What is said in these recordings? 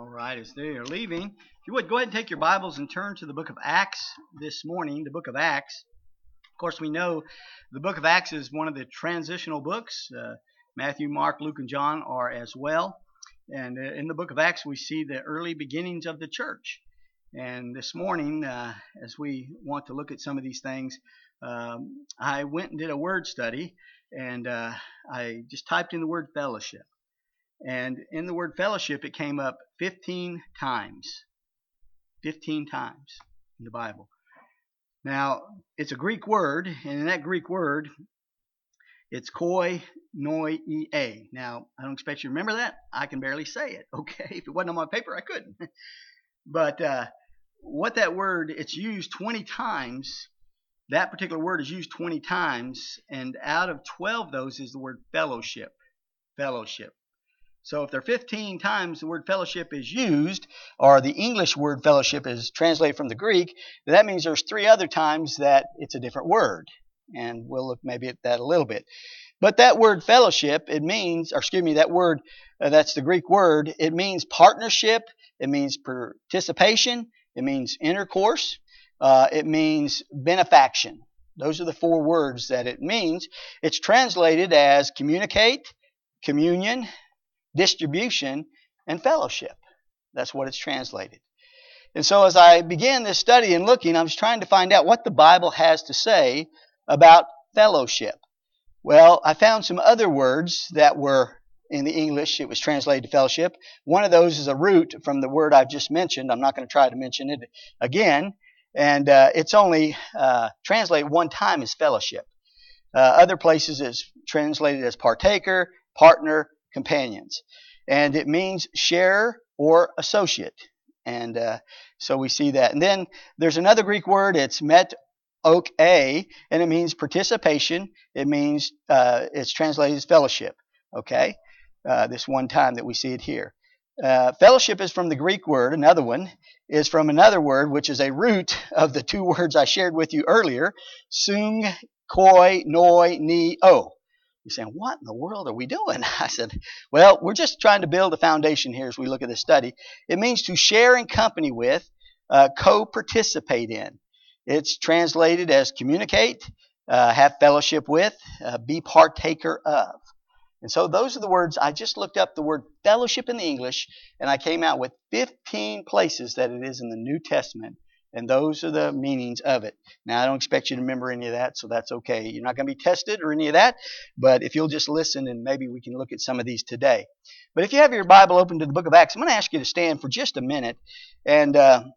right, as they are leaving, if you would go ahead and take your Bibles and turn to the book of Acts this morning. The book of Acts. Of course, we know the book of Acts is one of the transitional books. Matthew, Mark, Luke, and John are as well. And in the book of Acts, we see the early beginnings of the church. And this morning, as we want to look at some of these things, I went and did a word study, and I just typed in the word fellowship. And in the word fellowship, it came up 15 times. 15 times in the Bible. Now, it's a Greek word, and in that Greek word, it's koinonia. Now, I don't expect you to remember that. I can barely say it, okay? If it wasn't on my paper, I couldn't. But what that word, it's used 20 times. That particular word is used 20 times, and out of 12 of those is the word fellowship. Fellowship. So if there are 15 times the word fellowship is used, or the English word fellowship is translated from the Greek, that means there's 3 other times that it's a different word. And we'll look maybe at that a little bit. But that word fellowship, it means, that word, that's the Greek word, it means partnership, it means participation, it means intercourse, it means benefaction. Those are the 4 words that it means. It's translated as communicate, communion, distribution, and fellowship. That's what it's translated. And so as I began this study and looking, I was trying to find out what the Bible has to say about fellowship. Well, I found some other words that were in the English. It was translated to fellowship. One of those is a root from the word I've just mentioned. I'm not going to try to mention it again. And it's only translated one time as fellowship. Other places it's translated as partaker, partner, companions. And it means share or associate. And so we see that. And then there's another Greek word. It's metoke, and it means participation. It means it's translated as fellowship. Okay? This one time that we see it here. Fellowship is from the Greek word. Another one is from another word, which is a root of the 2 words I shared with you earlier. Sung, koi, noi, ni, o. You're saying, what in the world are we doing? I said, well, we're just trying to build a foundation here as we look at this study. It means to share in company with, co-participate in. It's translated as communicate, have fellowship with, be partaker of. And so those are the words. I just looked up the word fellowship in the English, and I came out with 15 places that it is in the New Testament. And those are the meanings of it. Now, I don't expect you to remember any of that, so that's okay. You're not going to be tested or any of that, but if you'll just listen, and maybe we can look at some of these today. But if you have your Bible open to the book of Acts, I'm going to ask you to stand for just a minute. And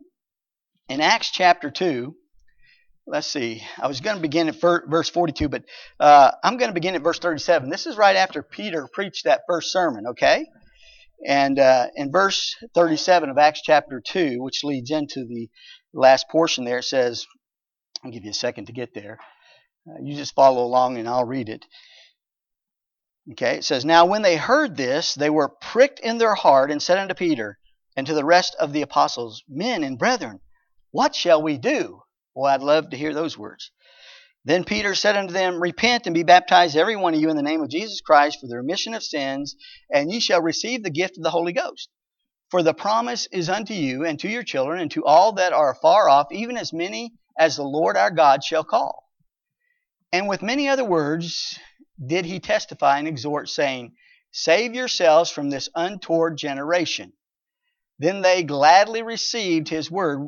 in Acts chapter 2, let's see. I was going to begin at verse 42, but I'm going to begin at verse 37. This is right after Peter preached that first sermon, okay? And in verse 37 of Acts chapter 2, which leads into the last portion there, it says, I'll give you a second to get there. You just follow along and I'll read it. Okay, it says, Now when they heard this, they were pricked in their heart and said unto Peter and to the rest of the apostles, Men and brethren, what shall we do? Well, I'd love to hear those words. Then Peter said unto them, Repent and be baptized every one of you in the name of Jesus Christ for the remission of sins, and ye shall receive the gift of the Holy Ghost. For the promise is unto you and to your children and to all that are afar off, even as many as the Lord our God shall call. And with many other words did he testify and exhort, saying, Save yourselves from this untoward generation. Then they gladly received his word.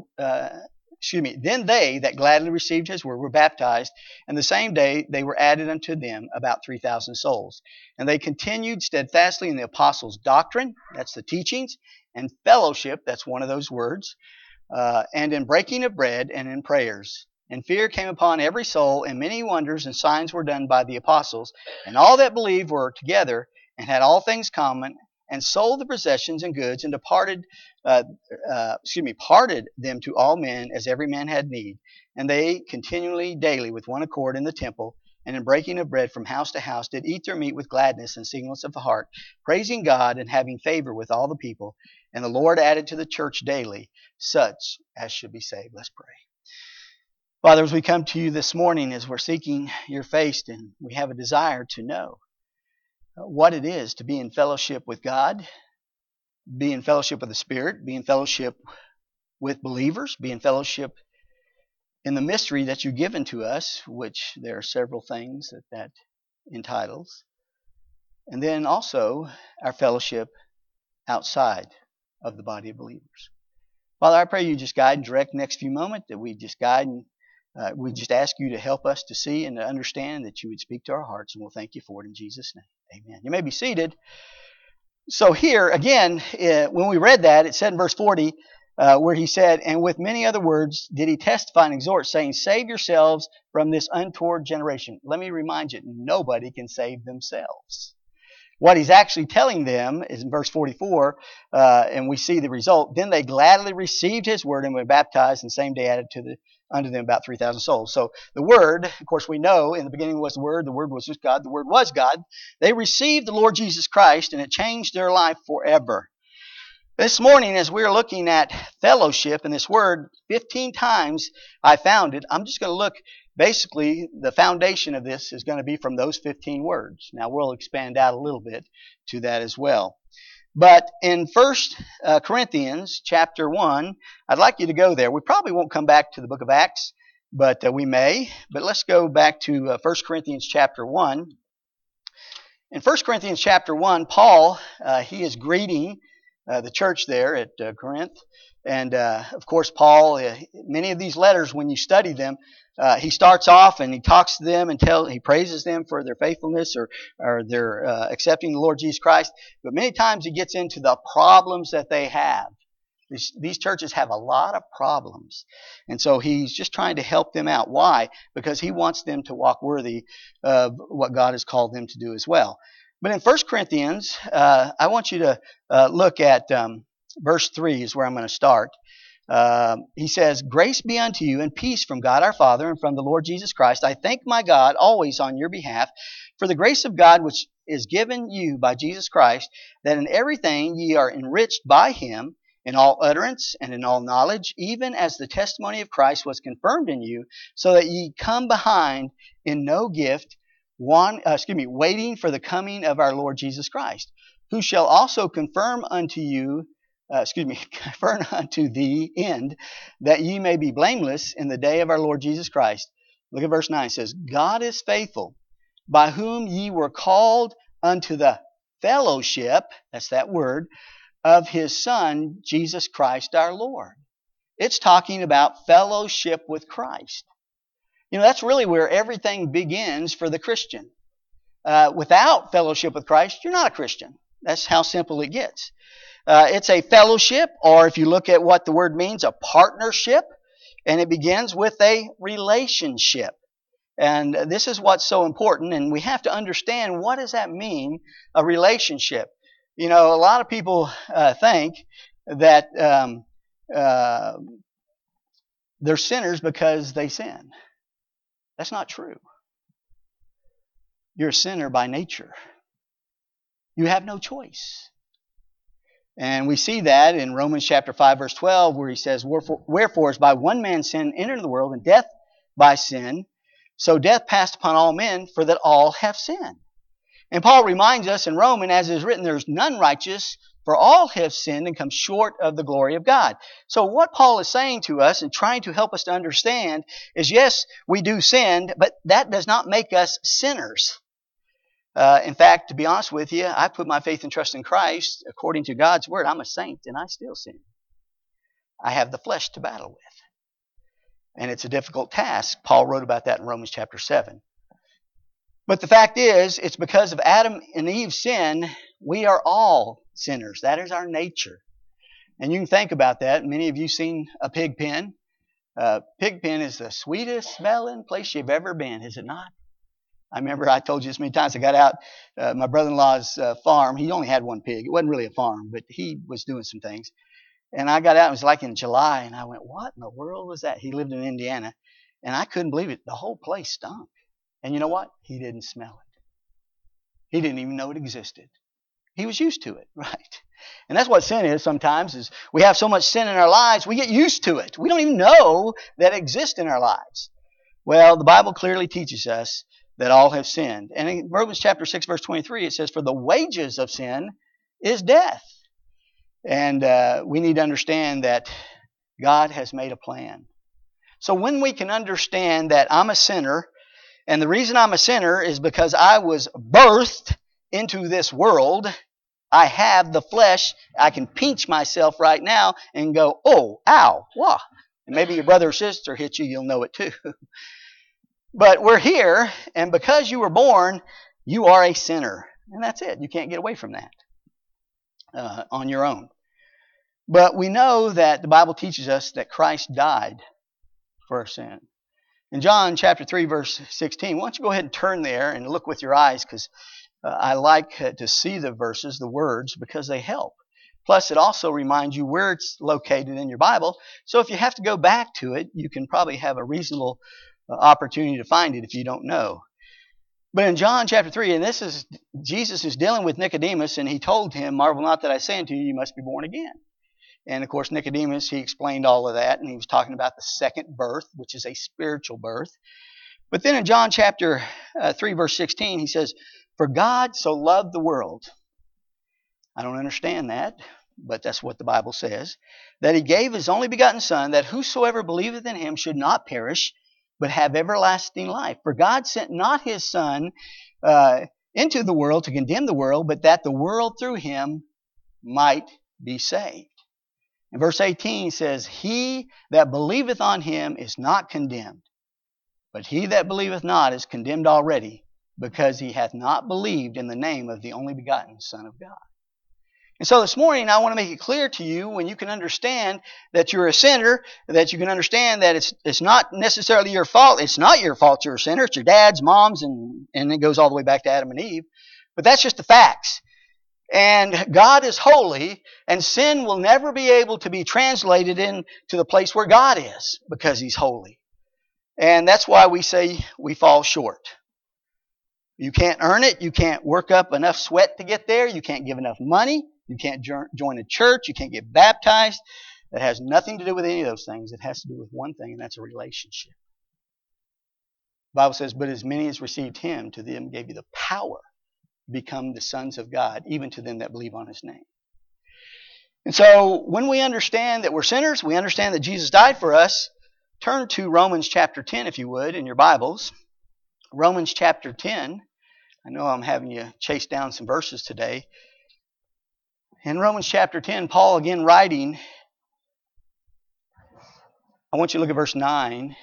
Then they that gladly received his word were baptized, and the same day they were added unto them about 3,000 souls. And they continued steadfastly in the apostles' doctrine, that's the teachings, and fellowship, that's one of those words, and in breaking of bread and in prayers. And fear came upon every soul, and many wonders and signs were done by the apostles. And all that believed were together, and had all things common, and sold the possessions and goods, and parted them to all men as every man had need. And they continually daily with one accord in the temple, and in breaking of bread from house to house, did eat their meat with gladness and singleness of the heart, praising God and having favor with all the people. And the Lord added to the church daily such as should be saved. Let's pray. Father, as we come to you this morning, as we're seeking your face, and we have a desire to know what it is to be in fellowship with God, be in fellowship with the Spirit, be in fellowship with believers, be in fellowship in the mystery that you've given to us, which there are several things that entitles. And then also our fellowship outside of the body of believers. Father, I pray you just guide and direct the next few moments, that we just guide and we just ask you to help us to see and to understand, that you would speak to our hearts, and we'll thank you for it in Jesus' name. Amen. You may be seated. So here, again, when we read that, it said in verse 40, where he said, and with many other words did he testify and exhort, saying, save yourselves from this untoward generation. Let me remind you, nobody can save themselves. What he's actually telling them is in verse 44, and we see the result. Then they gladly received his word and were baptized, and the same day added unto them about 3,000 souls. So the word, of course we know, in the beginning was the word was with God, the word was God. They received the Lord Jesus Christ, and it changed their life forever. This morning, as we're looking at fellowship, and this word 15 times I found it, I'm just going to look. Basically, the foundation of this is going to be from those 15 words. Now, we'll expand out a little bit to that as well. But in 1 Corinthians chapter 1, I'd like you to go there. We probably won't come back to the book of Acts, but we may. But let's go back to 1 Corinthians chapter 1. In 1 Corinthians chapter 1, Paul, he is greeting the church there at Corinth. And, of course, Paul, many of these letters, when you study them, he starts off and he talks to them and he praises them for their faithfulness or their accepting the Lord Jesus Christ. But many times he gets into the problems that they have. These churches have a lot of problems. And so he's just trying to help them out. Why? Because he wants them to walk worthy of what God has called them to do as well. But in 1 Corinthians, I want you to look at verse 3 is where I'm going to start. He says, grace be unto you and peace from God our Father and from the Lord Jesus Christ. I thank my God always on your behalf for the grace of God which is given you by Jesus Christ, that in everything ye are enriched by him, in all utterance and in all knowledge, even as the testimony of Christ was confirmed in you, so that ye come behind in no gift, waiting for the coming of our Lord Jesus Christ, who shall also confirm unto you confirm unto the end, that ye may be blameless in the day of our Lord Jesus Christ. Look at verse 9. It says, God is faithful, by whom ye were called unto the fellowship, that's that word, of his Son, Jesus Christ our Lord. It's talking about fellowship with Christ. You know, that's really where everything begins for the Christian. Without fellowship with Christ, you're not a Christian. That's how simple it gets. It's a fellowship, or if you look at what the word means, a partnership, and it begins with a relationship. And this is what's so important, and we have to understand, what does that mean, a relationship? You know, a lot of people think that they're sinners because they sin. That's not true. You're a sinner by nature. You have no choice. And we see that in Romans chapter 5, verse 12, where he says, wherefore as by one man sin entered the world, and death by sin, so death passed upon all men, for that all have sinned. And Paul reminds us in Romans, as it is written, there is none righteous, for all have sinned and come short of the glory of God. So what Paul is saying to us and trying to help us to understand is, yes, we do sin, but that does not make us sinners. In fact, to be honest with you, I put my faith and trust in Christ. According to God's word, I'm a saint and I still sin. I have the flesh to battle with. And it's a difficult task. Paul wrote about that in Romans chapter 7. But the fact is, it's because of Adam and Eve's sin, we are all sinners. That is our nature. And you can think about that. Many of you seen a pig pen. Pig pen is the sweetest smelling place you've ever been, is it not? I remember I told you this many times. I got out my brother-in-law's farm. He only had one pig. It wasn't really a farm, but he was doing some things. And I got out. It was like in July, and I went, what in the world was that? He lived in Indiana, and I couldn't believe it. The whole place stunk. And you know what? He didn't smell it. He didn't even know it existed. He was used to it, right? And that's what sin is sometimes, is we have so much sin in our lives, we get used to it. We don't even know that it exists in our lives. Well, the Bible clearly teaches us that all have sinned. And in Romans chapter 6, verse 23, it says, for the wages of sin is death. And we need to understand that God has made a plan. So when we can understand that I'm a sinner, and the reason I'm a sinner is because I was birthed into this world, I have the flesh, I can pinch myself right now and go, oh, ow, wah. And maybe your brother or sister hit you, you'll know it too. But we're here, and because you were born, you are a sinner. And that's it. You can't get away from that on your own. But we know that the Bible teaches us that Christ died for our sin. In John chapter 3, verse 16, why don't you go ahead and turn there and look with your eyes, because I like to see the verses, the words, because they help. Plus, it also reminds you where it's located in your Bible. So if you have to go back to it, you can probably have a reasonable opportunity to find it if you don't know. But in John chapter 3, and this is, Jesus is dealing with Nicodemus, and he told him, marvel not that I say unto you, you must be born again. And of course, Nicodemus, he explained all of that, and he was talking about the second birth, which is a spiritual birth. But then in John chapter 3, verse 16, he says, for God so loved the world. I don't understand that, but that's what the Bible says. That he gave his only begotten Son, that whosoever believeth in him should not perish, but have everlasting life. For God sent not his Son into the world to condemn the world, but that the world through him might be saved. And verse 18 says, he that believeth on him is not condemned, but he that believeth not is condemned already, because he hath not believed in the name of the only begotten Son of God. And so this morning I want to make it clear to you, when you can understand that you're a sinner, that you can understand that it's not necessarily your fault. It's not your fault you're a sinner. It's your dad's, mom's, and it goes all the way back to Adam and Eve. But that's just the facts. And God is holy, and sin will never be able to be translated into the place where God is, because He's holy. And that's why we say we fall short. You can't earn it. You can't work up enough sweat to get there. You can't give enough money. You can't join a church. You can't get baptized. That has nothing to do with any of those things. It has to do with one thing, and that's a relationship. The Bible says, but as many as received Him, to them gave you the power to become the sons of God, even to them that believe on His name. And so when we understand that we're sinners, we understand that Jesus died for us, turn to Romans chapter 10, if you would, in your Bibles. Romans chapter 10. I know I'm having you chase down some verses today. In Romans chapter 10, Paul again writing, I want you to look at verse 9.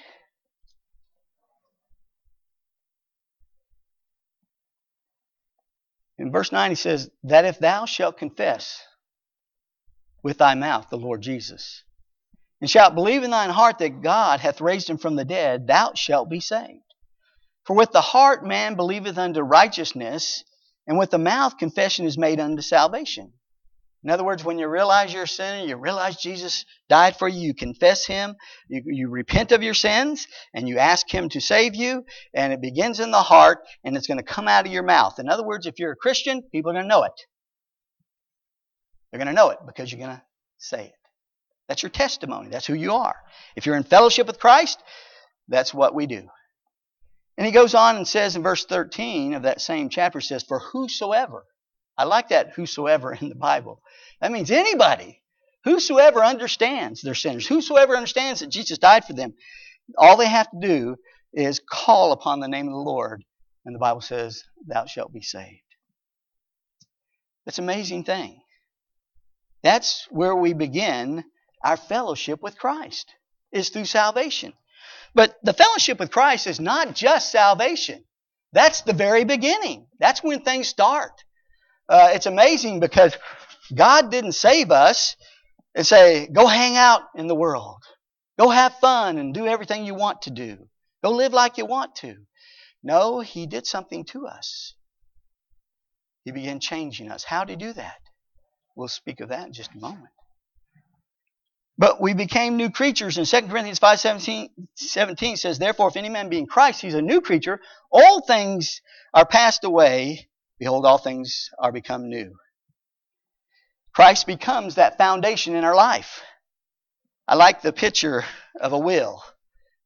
In verse 9 he says, that if thou shalt confess with thy mouth the Lord Jesus, and shalt believe in thine heart that God hath raised him from the dead, thou shalt be saved. For with the heart man believeth unto righteousness, and with the mouth confession is made unto salvation. In other words, when you realize you're a sinner, you realize Jesus died for you, you confess Him, you repent of your sins, and you ask Him to save you, and it begins in the heart, and it's going to come out of your mouth. In other words, if you're a Christian, people are going to know it. They're going to know it because you're going to say it. That's your testimony. That's who you are. If you're in fellowship with Christ, that's what we do. And he goes on and says in verse 13 of that same chapter, says, for whosoever, I like that whosoever in the Bible. That means anybody. Whosoever understands they're sinners. Whosoever understands that Jesus died for them. All they have to do is call upon the name of the Lord. And the Bible says, thou shalt be saved. That's an amazing thing. That's where we begin our fellowship with Christ, is through salvation. But the fellowship with Christ is not just salvation. That's the very beginning. That's when things start. It's amazing because God didn't save us and say, go hang out in the world. Go have fun and do everything you want to do. Go live like you want to. No, He did something to us. He began changing us. How did He do that? We'll speak of that in just a moment. But we became new creatures. In 2 Corinthians 5:17 says, therefore, if any man be in Christ, he's a new creature. All things are passed away. Behold, all things are become new. Christ becomes that foundation in our life. I like the picture of a will.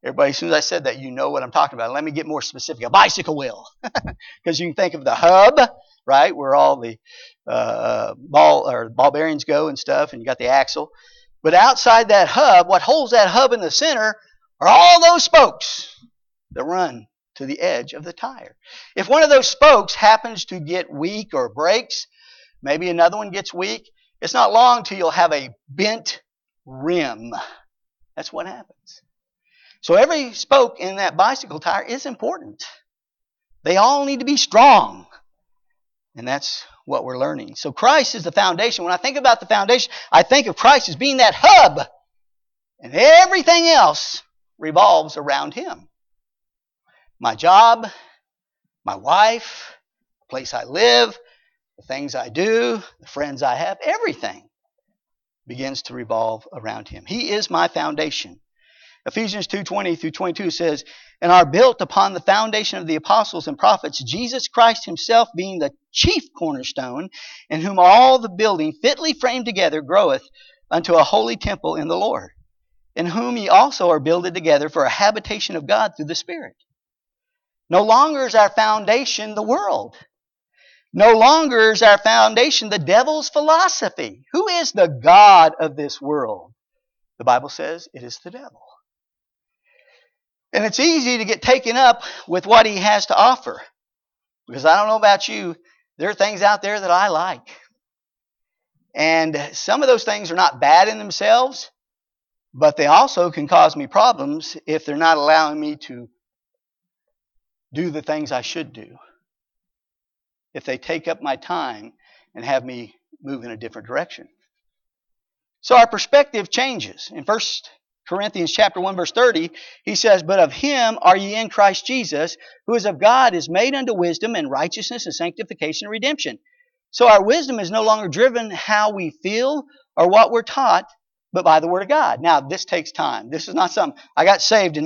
Everybody, as soon as I said that, you know what I'm talking about. Let me get more specific. A bicycle wheel. Because you can think of the hub, right, where all the ball bearings go and stuff, and you got the axle. But outside that hub, what holds that hub in the center are all those spokes that run to the edge of the tire. If one of those spokes happens to get weak or breaks, maybe another one gets weak, it's not long till you'll have a bent rim. That's what happens. So every spoke in that bicycle tire is important. They all need to be strong. And that's what we're learning. So Christ is the foundation. When I think about the foundation, I think of Christ as being that hub. And everything else revolves around Him. My job, my wife, the place I live, the things I do, the friends I have, everything begins to revolve around Him. He is my foundation. Ephesians 2:20 through 22 says, and are built upon the foundation of the apostles and prophets, Jesus Christ Himself being the chief cornerstone, in whom all the building fitly framed together groweth unto a holy temple in the Lord, in whom ye also are builded together for a habitation of God through the Spirit. No longer is our foundation the world. No longer is our foundation the devil's philosophy. Who is the God of this world? The Bible says it is the devil. And it's easy to get taken up with what he has to offer. Because I don't know about you, there are things out there that I like. And some of those things are not bad in themselves, but they also can cause me problems if they're not allowing me to do the things I should do. If they take up my time and have me move in a different direction. So our perspective changes. In 1 Corinthians chapter 1 verse 30, he says, but of Him are ye in Christ Jesus, who is of God, is made unto wisdom and righteousness and sanctification and redemption. So our wisdom is no longer driven how we feel or what we're taught, but by the Word of God. Now, this takes time. This is not something. I got saved in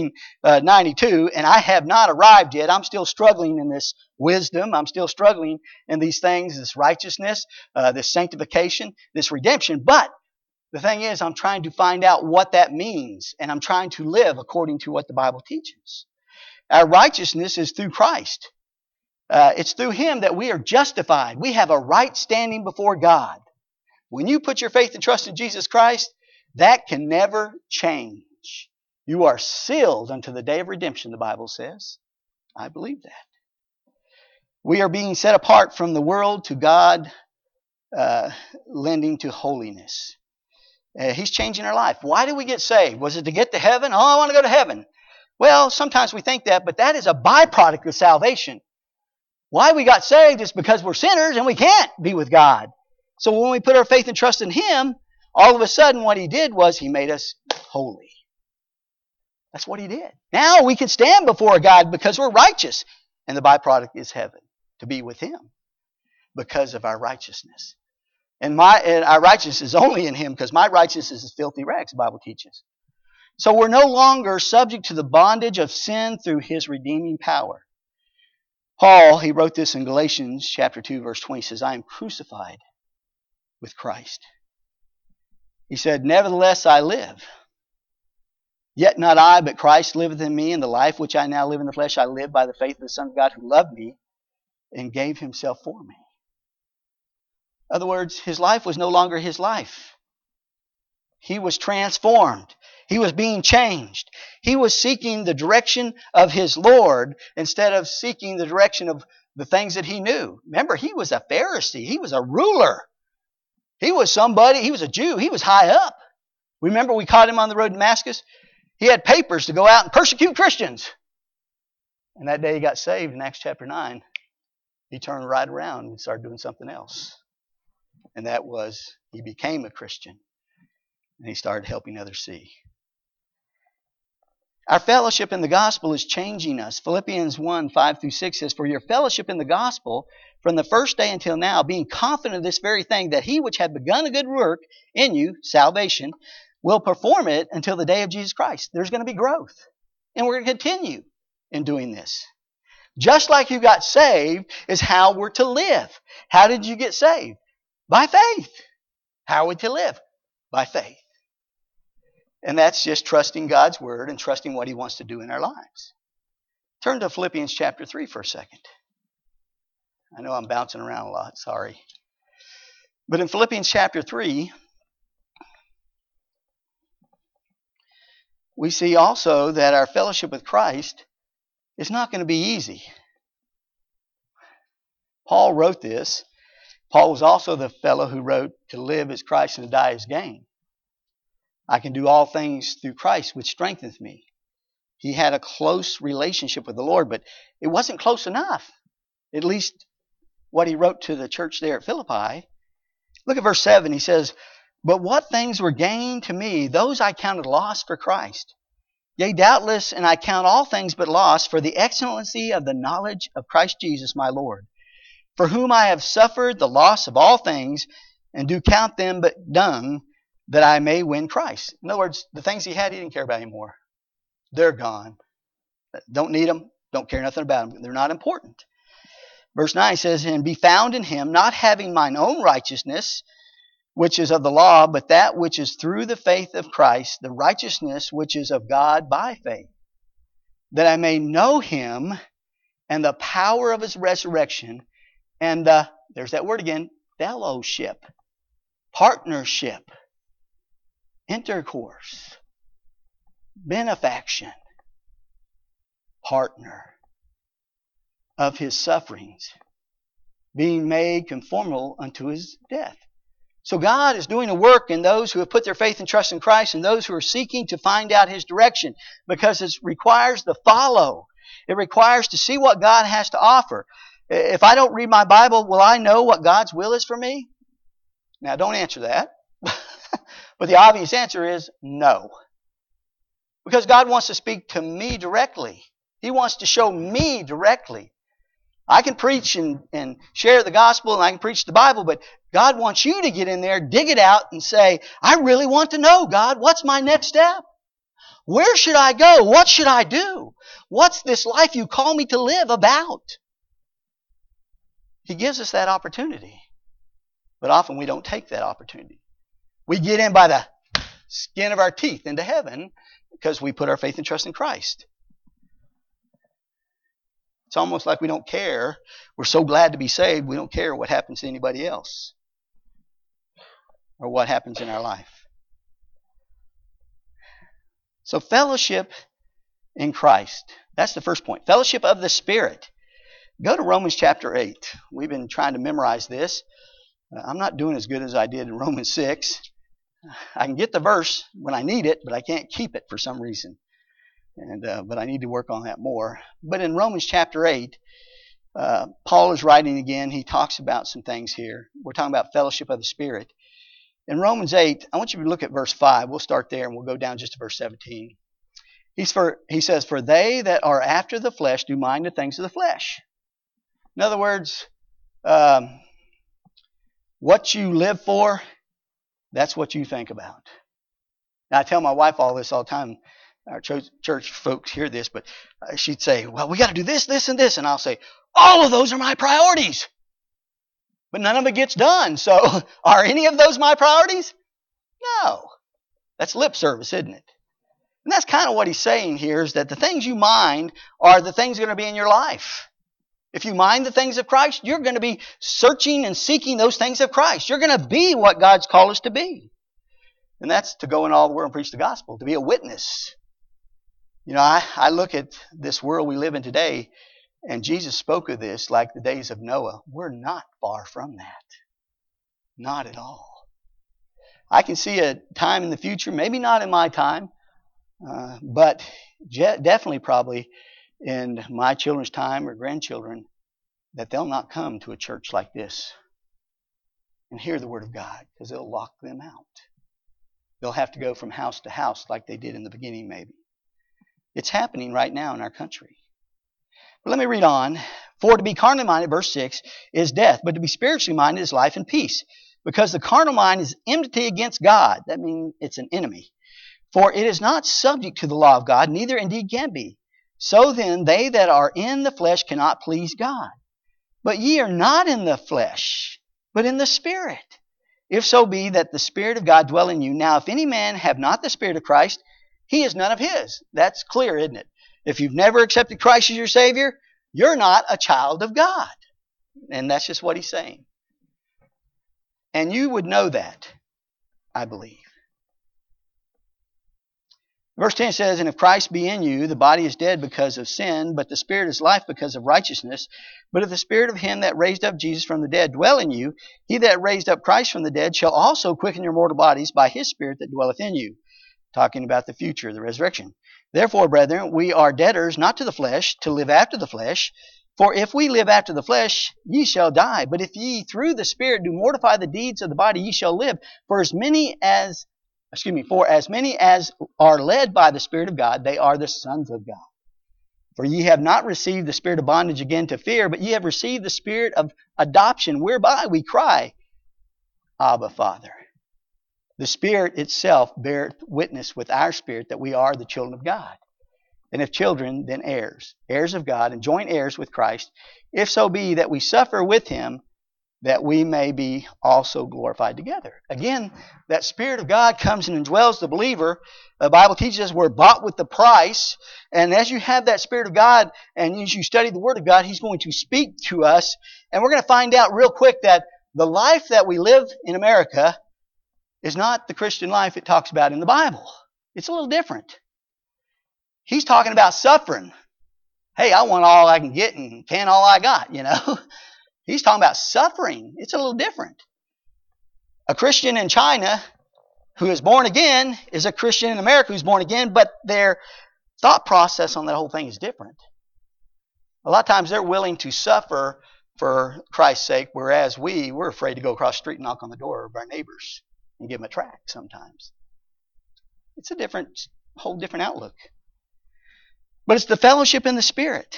1992, and I have not arrived yet. I'm still struggling in this wisdom. I'm still struggling in these things, this righteousness, this sanctification, this redemption. But the thing is, I'm trying to find out what that means, and I'm trying to live according to what the Bible teaches. Our righteousness is through Christ. It's through Him that we are justified. We have a right standing before God. When you put your faith and trust in Jesus Christ, that can never change. You are sealed unto the day of redemption, the Bible says. I believe that. We are being set apart from the world to God, lending to holiness. He's changing our life. Why did we get saved? Was it to get to heaven? Oh, I want to go to heaven. Well, sometimes we think that, but that is a byproduct of salvation. Why we got saved is because we're sinners and we can't be with God. So when we put our faith and trust in Him, all of a sudden what He did was He made us holy. That's what He did. Now we can stand before God because we're righteous. And the byproduct is heaven, to be with Him because of our righteousness. And our righteousness is only in Him because my righteousness is filthy rags, the Bible teaches. So we're no longer subject to the bondage of sin through His redeeming power. Paul, he wrote this in Galatians chapter 2, verse 20, says, I am crucified with Christ. He said, nevertheless I live. Yet not I, but Christ liveth in me, and the life which I now live in the flesh, I live by the faith of the Son of God who loved me and gave Himself for me. In other words, his life was no longer his life. He was transformed. He was being changed. He was seeking the direction of his Lord instead of seeking the direction of the things that he knew. Remember, he was a Pharisee. He was a ruler. He was somebody. He was a Jew. He was high up. Remember, we caught him on the road to Damascus? He had papers to go out and persecute Christians. And that day he got saved in Acts chapter 9. He turned right around and started doing something else. And that was, he became a Christian. And he started helping others see. Our fellowship in the gospel is changing us. Philippians 1, 5 through 6 says, for your fellowship in the gospel from the first day until now, being confident of this very thing, that He which had begun a good work in you, salvation, will perform it until the day of Jesus Christ. There's going to be growth. And we're going to continue in doing this. Just like you got saved is how we're to live. How did you get saved? By faith. How are we to live? By faith. And that's just trusting God's Word and trusting what He wants to do in our lives. Turn to Philippians chapter 3 for a second. I know I'm bouncing around a lot, sorry. But in Philippians chapter 3, we see also that our fellowship with Christ is not going to be easy. Paul wrote this. Paul was also the fellow who wrote, "To live is Christ and to die is gain. I can do all things through Christ, which strengthens me." He had a close relationship with the Lord, but it wasn't close enough. At least what he wrote to the church there at Philippi. Look at verse 7. He says, "But what things were gained to me, those I counted loss for Christ. Yea, doubtless, and I count all things but loss for the excellency of the knowledge of Christ Jesus my Lord, for whom I have suffered the loss of all things, and do count them but dung, that I may win Christ." In other words, the things he had, he didn't care about anymore. They're gone. Don't need them. Don't care nothing about them. They're not important. Verse 9 says, "And be found in Him, not having mine own righteousness, which is of the law, but that which is through the faith of Christ, the righteousness which is of God by faith, that I may know Him and the power of His resurrection, and there's that word again, fellowship, partnership, intercourse, benefaction, partner of His sufferings, being made conformable unto His death." So God is doing a work in those who have put their faith and trust in Christ and those who are seeking to find out His direction, because it requires the follow. It requires to see what God has to offer. If I don't read my Bible, will I know what God's will is for me? Now, don't answer that. But the obvious answer is no. Because God wants to speak to me directly. He wants to show me directly. I can preach and share the gospel, and I can preach the Bible, but God wants you to get in there, dig it out, and say, "I really want to know, God, what's my next step? Where should I go? What should I do? What's this life you call me to live about?" He gives us that opportunity. But often we don't take that opportunity. We get in by the skin of our teeth into heaven because we put our faith and trust in Christ. It's almost like we don't care. We're so glad to be saved, we don't care what happens to anybody else or what happens in our life. So fellowship in Christ. That's the first point. Fellowship of the Spirit. Go to Romans chapter 8. We've been trying to memorize this. I'm not doing as good as I did in Romans 6. I can get the verse when I need it, but I can't keep it for some reason. But I need to work on that more. But in Romans chapter 8, Paul is writing again. He talks about some things here. We're talking about fellowship of the Spirit. In Romans 8, I want you to look at verse 5. We'll start there and we'll go down just to verse 17. He says, "For they that are after the flesh do mind the things of the flesh." In other words, what you live for, that's what you think about. Now, I tell my wife all this all the time. Our church folks hear this, but she'd say, "Well, we got to do this, this, and this." And I'll say, "All of those are my priorities." But none of it gets done. So are any of those my priorities? No. That's lip service, isn't it? And that's kind of what he's saying here, is that the things you mind are the things that are going to be in your life. If you mind the things of Christ, you're going to be searching and seeking those things of Christ. You're going to be what God's called us to be. And that's to go in all the world and preach the gospel, to be a witness. You know, I look at this world we live in today, and Jesus spoke of this like the days of Noah. We're not far from that. Not at all. I can see a time in the future, maybe not in my time, but definitely probably in my children's time or grandchildren, that they'll not come to a church like this and hear the Word of God, because it'll lock them out. They'll have to go from house to house like they did in the beginning, maybe. It's happening right now in our country. But let me read on. "For to be carnally minded," verse 6, "is death, but to be spiritually minded is life and peace. Because the carnal mind is enmity against God." That means it's an enemy. "For it is not subject to the law of God, neither indeed can be. So then they that are in the flesh cannot please God. But ye are not in the flesh, but in the Spirit. if so be that the Spirit of God dwell in you. Now, if any man have not the Spirit of Christ, he is none of his. That's clear, isn't it? If you've never accepted Christ as your Savior, you're not a child of God. And that's just what he's saying. And you would know that, I believe. Verse 10 says, and if Christ be in you, the body is dead because of sin, but the Spirit is life because of righteousness. But if the Spirit of him that raised up Jesus from the dead dwell in you, he that raised up Christ from the dead shall also quicken your mortal bodies by his Spirit that dwelleth in you. Talking about the future, the resurrection. Therefore, brethren, we are debtors not to the flesh, to live after the flesh. For if we live after the flesh, ye shall die. But if ye through the Spirit do mortify the deeds of the body, ye shall live. For as many as are led by the Spirit of God, they are the sons of God. For ye have not received the spirit of bondage again to fear, but ye have received the Spirit of adoption, whereby we cry, Abba, Father. The Spirit itself beareth witness with our spirit that we are the children of God. And if children, then heirs, heirs of God, and joint heirs with Christ, if so be that we suffer with him, that we may be also glorified together. Again, that Spirit of God comes and indwells the believer. The Bible teaches us we're bought with the price. And as you have that Spirit of God, and as you study the Word of God, he's going to speak to us. And we're going to find out real quick that the life that we live in America is not the Christian life it talks about in the Bible. It's a little different. He's talking about suffering. Hey, I want all I can get and can all I got, you know. He's talking about suffering. It's a little different. A Christian in China who is born again is a Christian in America who's born again, but their thought process on that whole thing is different. A lot of times they're willing to suffer for Christ's sake, whereas we're afraid to go across the street and knock on the door of our neighbors and give them a tract sometimes. It's a whole different outlook. But it's the fellowship in the Spirit.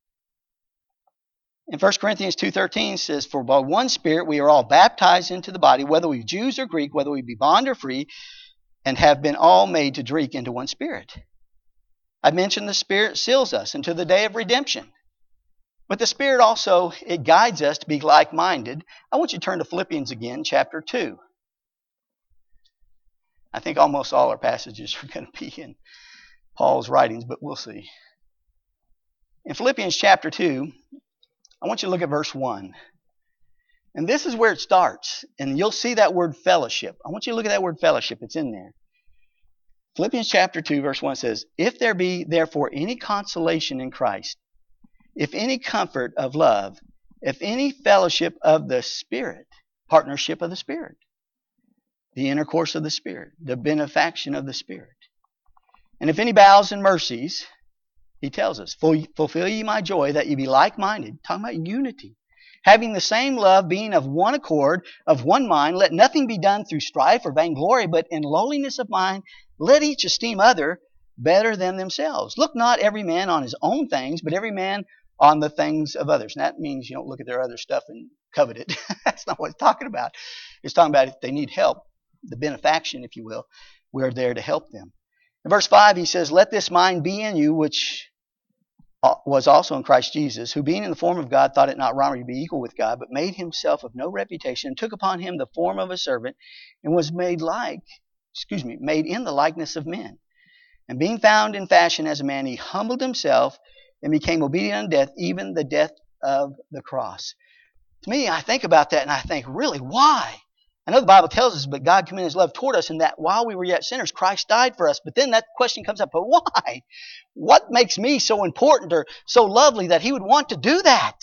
In 1 Corinthians 2:13 says, for by one Spirit we are all baptized into the body, whether we be Jews or Greek, whether we be bond or free, and have been all made to drink into one Spirit. I mentioned the Spirit seals us until the day of redemption. But the Spirit also, it guides us to be like-minded. I want you to turn to Philippians again, chapter 2. I think almost all our passages are going to be in Paul's writings, but we'll see. In Philippians chapter 2, I want you to look at verse 1. And this is where it starts. And you'll see that word fellowship. I want you to look at that word fellowship. It's in there. Philippians chapter 2, verse 1 says, if there be therefore any consolation in Christ, if any comfort of love, if any fellowship of the Spirit, partnership of the Spirit, the intercourse of the Spirit, the benefaction of the Spirit. And if any bowels and mercies, he tells us, fulfill ye my joy, that ye be like-minded, talking about unity, having the same love, being of one accord, of one mind, let nothing be done through strife or vainglory, but in lowliness of mind, let each esteem other better than themselves. Look not every man on his own things, but every man on the things of others. And that means you don't look at their other stuff and covet it. That's not what it's talking about. It's talking about if they need help, the benefaction, if you will, we're there to help them. In verse 5, he says, let this mind be in you, which was also in Christ Jesus, who being in the form of God thought it not robbery to be equal with God, but made himself of no reputation, and took upon him the form of a servant, and was made in the likeness of men. And being found in fashion as a man, he humbled himself and became obedient unto death, even the death of the cross. To me, I think about that and I think, really, why? I know the Bible tells us, but God commended his love toward us in that while we were yet sinners, Christ died for us. But then that question comes up, but why? What makes me so important or so lovely that he would want to do that?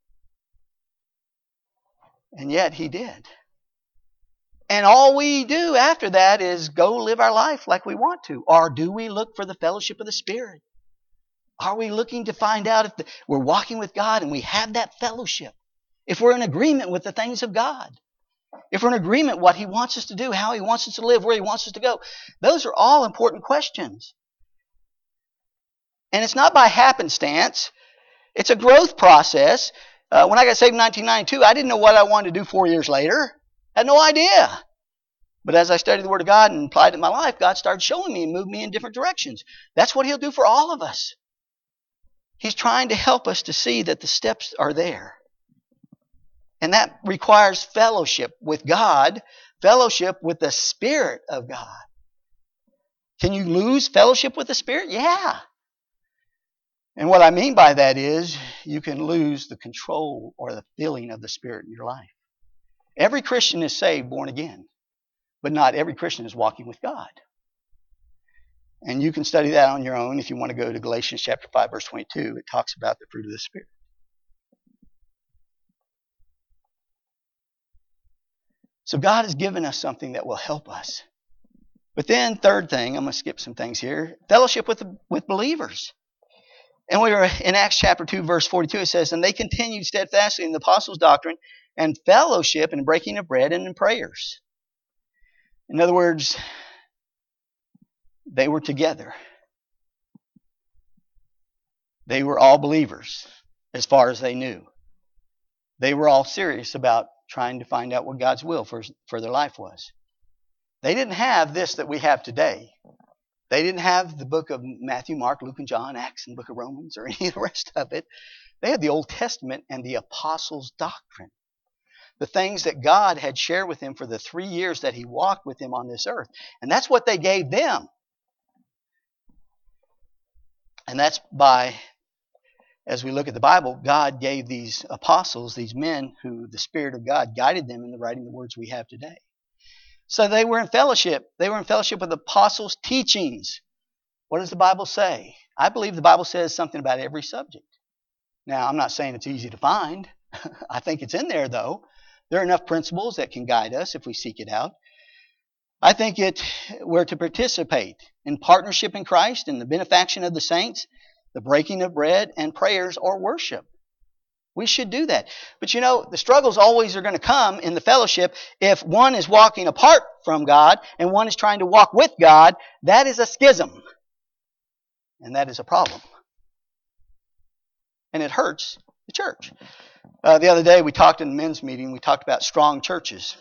And yet he did. And all we do after that is go live our life like we want to. Or do we look for the fellowship of the Spirit? Are we looking to find out if we're walking with God and we have that fellowship? If we're in agreement with the things of God? If we're in agreement what he wants us to do, how he wants us to live, where he wants us to go? Those are all important questions. And it's not by happenstance. It's a growth process. When I got saved in 1992, I didn't know what I wanted to do 4 years later. I had no idea. But as I studied the Word of God and applied it in my life, God started showing me and moved me in different directions. That's what he'll do for all of us. He's trying to help us to see that the steps are there. And that requires fellowship with God, fellowship with the Spirit of God. Can you lose fellowship with the Spirit? Yeah. And what I mean by that is you can lose the control or the feeling of the Spirit in your life. Every Christian is saved, born again, but not every Christian is walking with God. And you can study that on your own if you want to go to Galatians chapter 5, verse 22. It talks about the fruit of the Spirit. So God has given us something that will help us. But then, third thing, I'm going to skip some things here, fellowship with believers. And we were in Acts chapter 2, verse 42, it says, and they continued steadfastly in the apostles' doctrine and fellowship and breaking of bread and in prayers. In other words, they were together. They were all believers as far as they knew. They were all serious about trying to find out what God's will for their life was. They didn't have this that we have today. They didn't have the book of Matthew, Mark, Luke, and John, Acts, and the book of Romans, or any of the rest of it. They had the Old Testament and the apostles' doctrine. The things that God had shared with them for the 3 years that He walked with them on this earth. And that's what they gave them. And that's by, as we look at the Bible, God gave these apostles, these men who the Spirit of God guided them in the writing the words we have today. So they were in fellowship. They were in fellowship with the apostles' teachings. What does the Bible say? I believe the Bible says something about every subject. Now, I'm not saying it's easy to find. I think it's in there, though. There are enough principles that can guide us if we seek it out. I think we're to participate in partnership in Christ and the benefaction of the saints, the breaking of bread, and prayers or worship. We should do that. But you know, the struggles always are going to come in the fellowship if one is walking apart from God and one is trying to walk with God. That is a schism. And that is a problem. And it hurts the church. The other day we talked in the men's meeting, we talked about strong churches.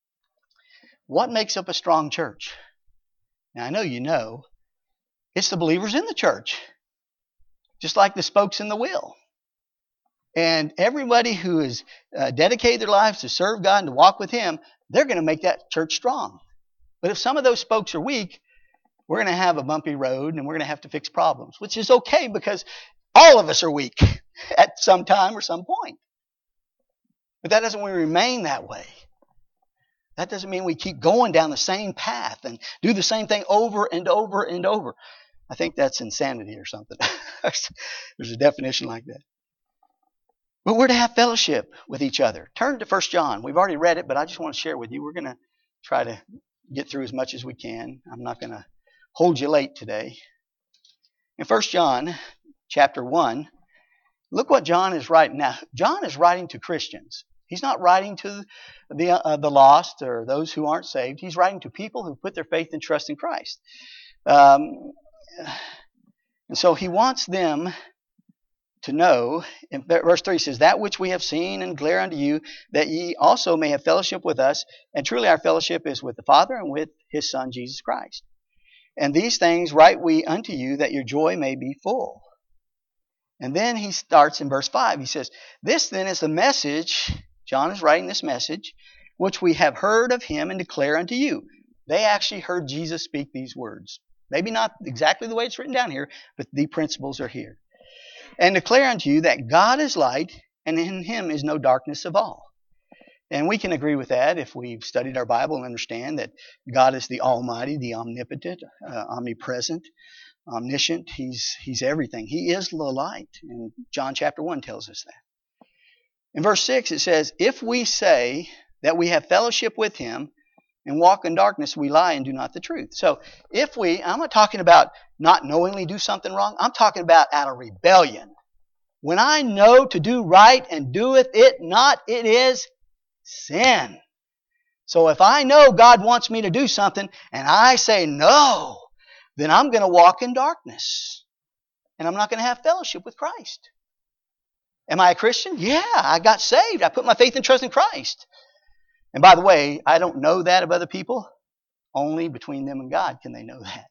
What makes up a strong church? Now I know you know. It's the believers in the church. Just like the spokes in the wheel. And everybody who has dedicated their lives to serve God and to walk with Him, they're going to make that church strong. But if some of those spokes are weak, we're going to have a bumpy road and we're going to have to fix problems, which is okay because all of us are weak at some time or some point. But that doesn't mean we remain that way. That doesn't mean we keep going down the same path and do the same thing over and over and over. I think that's insanity or something. There's a definition like that. But we're to have fellowship with each other. Turn to 1 John. We've already read it, but I just want to share it with you. We're going to try to get through as much as we can. I'm not going to hold you late today. In 1 John chapter 1, look what John is writing. Now, John is writing to Christians. He's not writing to the lost or those who aren't saved. He's writing to people who put their faith and trust in Christ. And so he wants them to know, in verse 3 says, that which we have seen and declare unto you, that ye also may have fellowship with us. And truly our fellowship is with the Father and with His Son, Jesus Christ. And these things write we unto you, that your joy may be full. And then he starts in verse 5. He says, this then is the message, John is writing this message, which we have heard of Him and declare unto you. They actually heard Jesus speak these words. Maybe not exactly the way it's written down here, but the principles are here. And declare unto you that God is light, and in Him is no darkness of all. And we can agree with that if we've studied our Bible and understand that God is the Almighty, the omnipotent, omnipresent, omniscient. He's everything. He is the light. And John chapter 1 tells us that. In verse 6 it says, if we say that we have fellowship with Him and walk in darkness, we lie and do not the truth. So if I'm not talking about not knowingly do something wrong. I'm talking about out of rebellion. When I know to do right and doeth it not, it is sin. So if I know God wants me to do something and I say no, then I'm going to walk in darkness. And I'm not going to have fellowship with Christ. Am I a Christian? Yeah, I got saved. I put my faith and trust in Christ. And by the way, I don't know that of other people. Only between them and God can they know that.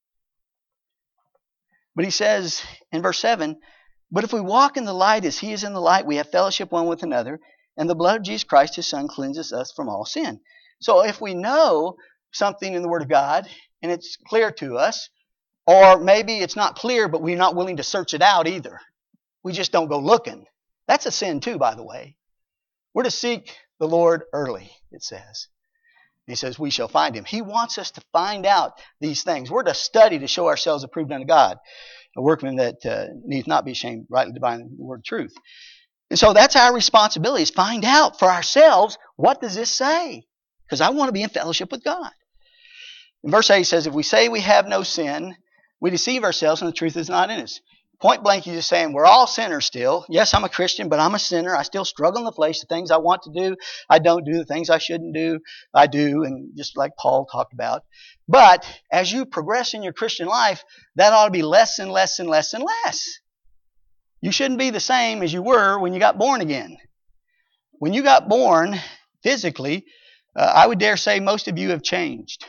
But he says in verse 7, but if we walk in the light as He is in the light, we have fellowship one with another, and the blood of Jesus Christ, His Son, cleanses us from all sin. So if we know something in the Word of God and it's clear to us, or maybe it's not clear but we're not willing to search it out either. We just don't go looking. That's a sin too, by the way. We're to seek the Lord early, it says. He says, we shall find Him. He wants us to find out these things. We're to study to show ourselves approved unto God. A workman that needs not be ashamed, rightly dividing the word of truth. And so that's our responsibility, is find out for ourselves, what does this say? Because I want to be in fellowship with God. In verse 8 says, if we say we have no sin, we deceive ourselves and the truth is not in us. Point blank, he's just saying we're all sinners still. Yes, I'm a Christian, but I'm a sinner. I still struggle in the flesh. The things I want to do, I don't do. The things I shouldn't do, I do. And just like Paul talked about. But as you progress in your Christian life, that ought to be less and less and less and less. You shouldn't be the same as you were when you got born again. When you got born physically, I would dare say most of you have changed.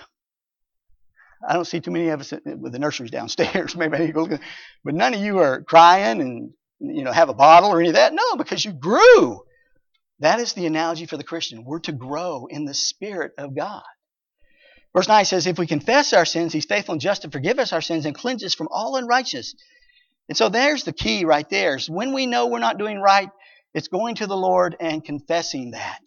I don't see too many of us with the nurseries downstairs. Maybe I need to go look. But none of you are crying and have a bottle or any of that. No, because you grew. That is the analogy for the Christian. We're to grow in the Spirit of God. Verse 9 says, if we confess our sins, He's faithful and just to forgive us our sins and cleanse us from all unrighteousness. And so there's the key right there. Is when we know we're not doing right, it's going to the Lord and confessing that.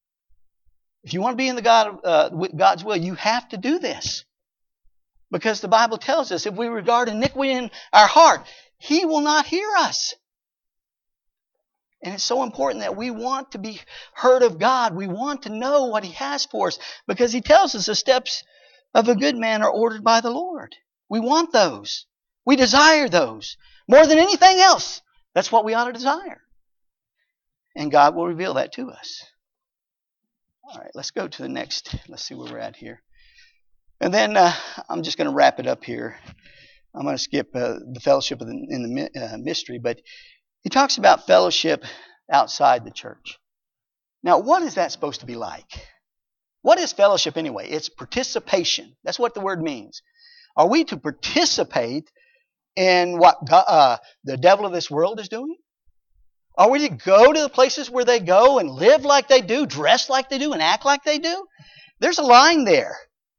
If you want to be in God's will, you have to do this. Because the Bible tells us if we regard iniquity in our heart, He will not hear us. And it's so important that we want to be heard of God. We want to know what He has for us. Because He tells us the steps of a good man are ordered by the Lord. We want those. We desire those. More than anything else. That's what we ought to desire. And God will reveal that to us. All right, let's go to the next. Let's see where we're at here. And then I'm just going to wrap it up here. I'm going to skip the fellowship in the mystery, but he talks about fellowship outside the church. Now, what is that supposed to be like? What is fellowship anyway? It's participation. That's what the word means. Are we to participate in what the devil of this world is doing? Are we to go to the places where they go and live like they do, dress like they do, and act like they do? There's a line there.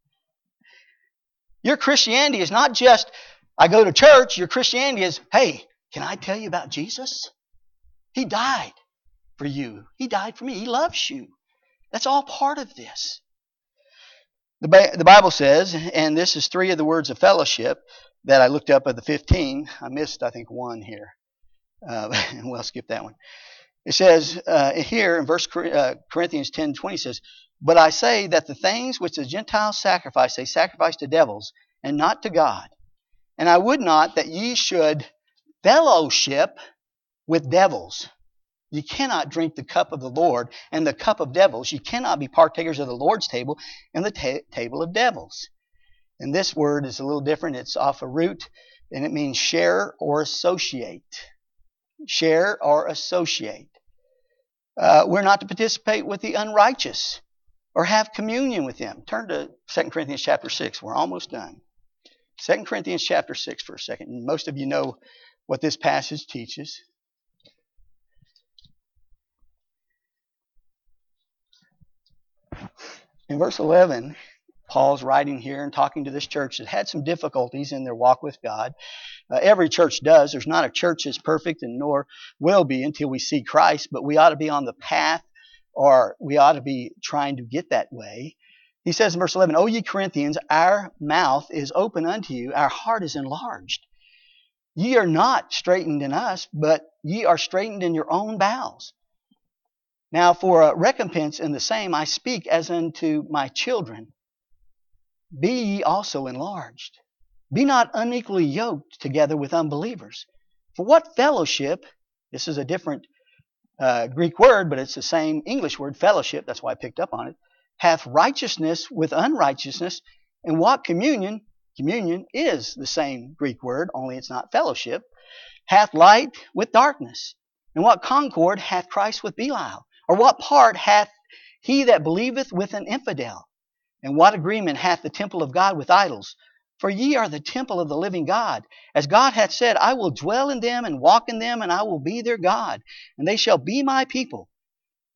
Your Christianity is not just, I go to church. Your Christianity is, hey, can I tell you about Jesus? He died for you. He died for me. He loves you. That's all part of this. The Bible says, and this is 3 of the words of fellowship that I looked up of the 15. I missed, I think, 1 here. Well, skip that one. It says here in Corinthians 10:20 says, but I say that the things which the Gentiles sacrifice, they sacrifice to devils and not to God. And I would not that ye should fellowship with devils. You cannot drink the cup of the Lord and the cup of devils. You cannot be partakers of the Lord's table and the table of devils. And this word is a little different. It's off a root, and it means share or associate. Share or associate. We're not to participate with the unrighteous or have communion with them. Turn to 2 Corinthians chapter 6. We're almost done. 2 Corinthians chapter 6 for a second. And most of you know what this passage teaches. In verse 11, Paul's writing here and talking to this church that had some difficulties in their walk with God. Every church does. There's not a church that's perfect, and nor will be until we see Christ. But we ought to be on the path, or we ought to be trying to get that way. He says in verse 11, O ye Corinthians, our mouth is open unto you, our heart is enlarged. Ye are not straitened in us, but ye are straitened in your own bowels. Now for a recompense in the same I speak as unto my children. Be ye also enlarged. Be not unequally yoked together with unbelievers. For what fellowship, this is a different Greek word, but it's the same English word, fellowship, that's why I picked up on it, hath righteousness with unrighteousness, and what communion, communion is the same Greek word, only it's not fellowship, hath light with darkness, and what concord hath Christ with Belial, or what part hath he that believeth with an infidel, and what agreement hath the temple of God with idols? For ye are the temple of the living God. As God hath said, I will dwell in them and walk in them, and I will be their God, and they shall be my people.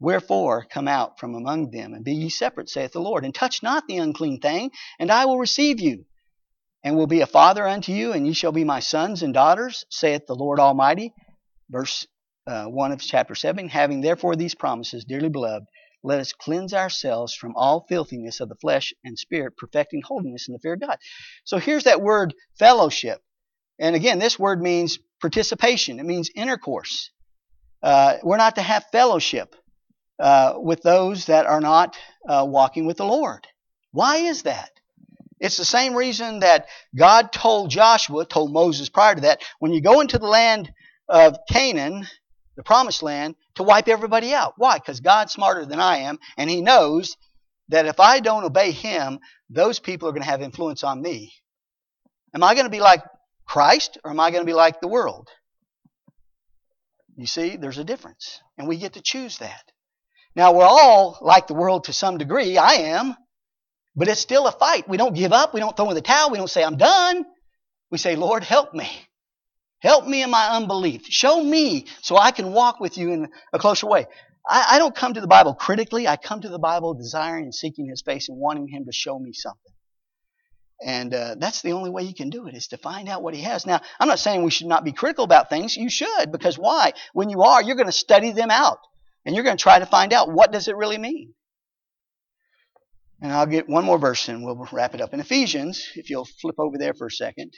Wherefore come out from among them, and be ye separate, saith the Lord, and touch not the unclean thing, and I will receive you, and will be a father unto you, and ye shall be my sons and daughters, saith the Lord Almighty. Verse 1 of chapter 7, having therefore these promises, dearly beloved, let us cleanse ourselves from all filthiness of the flesh and spirit, perfecting holiness in the fear of God. So here's that word fellowship. And again, this word means participation. It means intercourse. We're not to have fellowship with those that are not walking with the Lord. Why is that? It's the same reason that God told Moses prior to that, when you go into the land of Canaan, the promised land, to wipe everybody out. Why? Because God's smarter than I am, and He knows that if I don't obey Him, those people are going to have influence on me. Am I going to be like Christ, or am I going to be like the world? You see, there's a difference, and we get to choose that. Now, we're all like the world to some degree. I am. But it's still a fight. We don't give up. We don't throw in the towel. We don't say, I'm done. We say, Lord, help me. Help me in my unbelief. Show me so I can walk with you in a closer way. I don't come to the Bible critically. I come to the Bible desiring and seeking His face and wanting Him to show me something. And that's the only way you can do it, is to find out what He has. Now, I'm not saying we should not be critical about things. You should, because why? When you are, you're going to study them out. And you're going to try to find out, what does it really mean? And I'll get one more verse and we'll wrap it up. In Ephesians, if you'll flip over there for a second.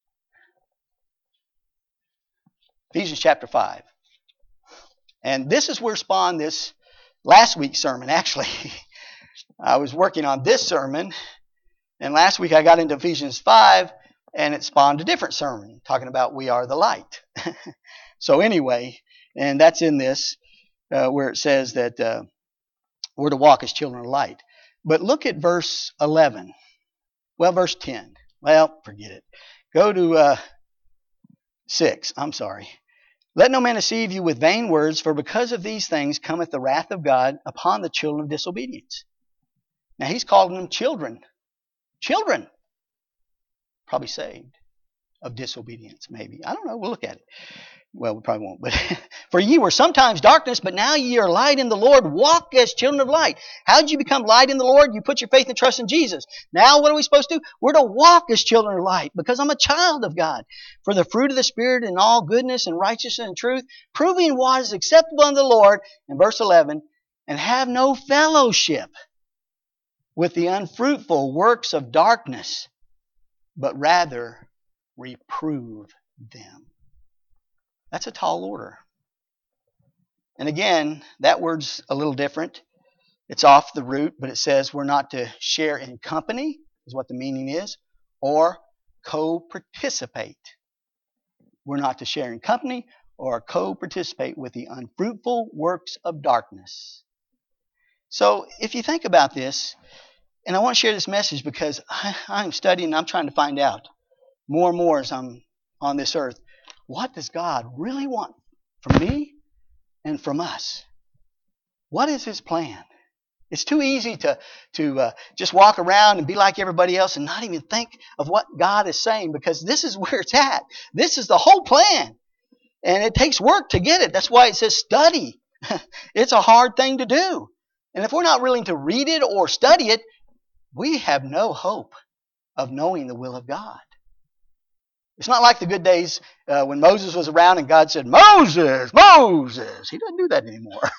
Ephesians chapter 5. And this is where spawned this last week's sermon, actually. I was working on this sermon, and last week I got into Ephesians 5, and it spawned a different sermon, talking about we are the light. So anyway, and that's in this, where it says that we're to walk as children of light. But look at verse 11. Well, verse 10. Well, forget it. Go to 6. I'm sorry. Let no man deceive you with vain words, for because of these things cometh the wrath of God upon the children of disobedience. Now, he's calling them children. Children. Probably saved of disobedience, maybe. I don't know. We'll look at it. Well, we probably won't. But for ye were sometimes darkness, but now ye are light in the Lord. Walk as children of light. How did you become light in the Lord? You put your faith and trust in Jesus. Now what are we supposed to do? We're to walk as children of light, because I'm a child of God. For the fruit of the Spirit in all goodness and righteousness and truth, proving what is acceptable unto the Lord, in verse 11, and have no fellowship with the unfruitful works of darkness, but rather reprove them. That's a tall order. And again, that word's a little different. It's off the root, but it says we're not to share in company, is what the meaning is, or co-participate. We're not to share in company or co-participate with the unfruitful works of darkness. So if you think about this, and I want to share this message because I'm studying and I'm trying to find out more and more as I'm on this earth, what does God really want from me and from us? What is His plan? It's too easy to just walk around and be like everybody else and not even think of what God is saying, because this is where it's at. This is the whole plan. And it takes work to get it. That's why it says study. It's a hard thing to do. And if we're not willing to read it or study it, we have no hope of knowing the will of God. It's not like the good days when Moses was around and God said, Moses, Moses. He doesn't do that anymore.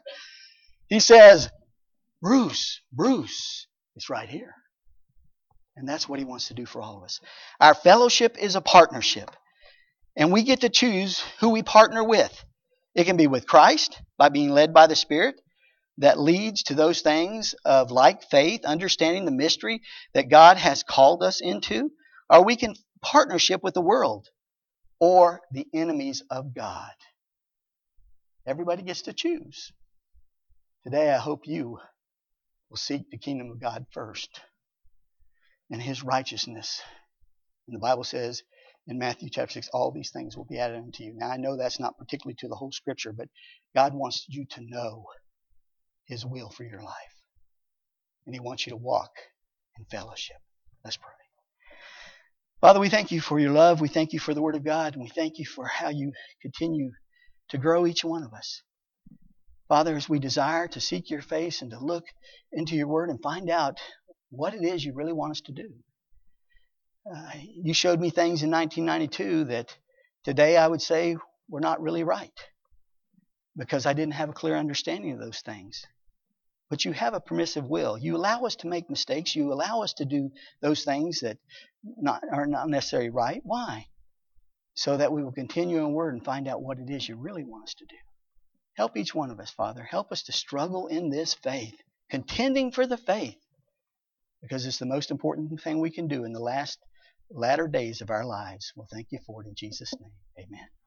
He says, Bruce, it's right here. And that's what He wants to do for all of us. Our fellowship is a partnership. And we get to choose who we partner with. It can be with Christ by being led by the Spirit. That leads to those things of like faith, understanding the mystery that God has called us into. Or we can partnership with the world or the enemies of God. Everybody gets to choose. Today I hope you will seek the kingdom of God first and His righteousness. And the Bible says in Matthew chapter 6, all these things will be added unto you. Now I know that's not particularly to the whole Scripture, but God wants you to know His will for your life. And He wants you to walk in fellowship. Let's pray. Father, we thank You for Your love. We thank You for the Word of God. And we thank You for how You continue to grow each one of us. Father, as we desire to seek your face and to look into your word and find out what it is you really want us to do. You showed me things in 1992 that today I would say were not really right because I didn't have a clear understanding of those things. But you have a permissive will. You allow us to make mistakes. You allow us to do those things that are not necessarily right. Why? So that we will continue in word and find out what it is you really want us to do. Help each one of us, Father. Help us to struggle in this faith, contending for the faith, because it's the most important thing we can do in the latter days of our lives. Well, thank you for it in Jesus' name. Amen.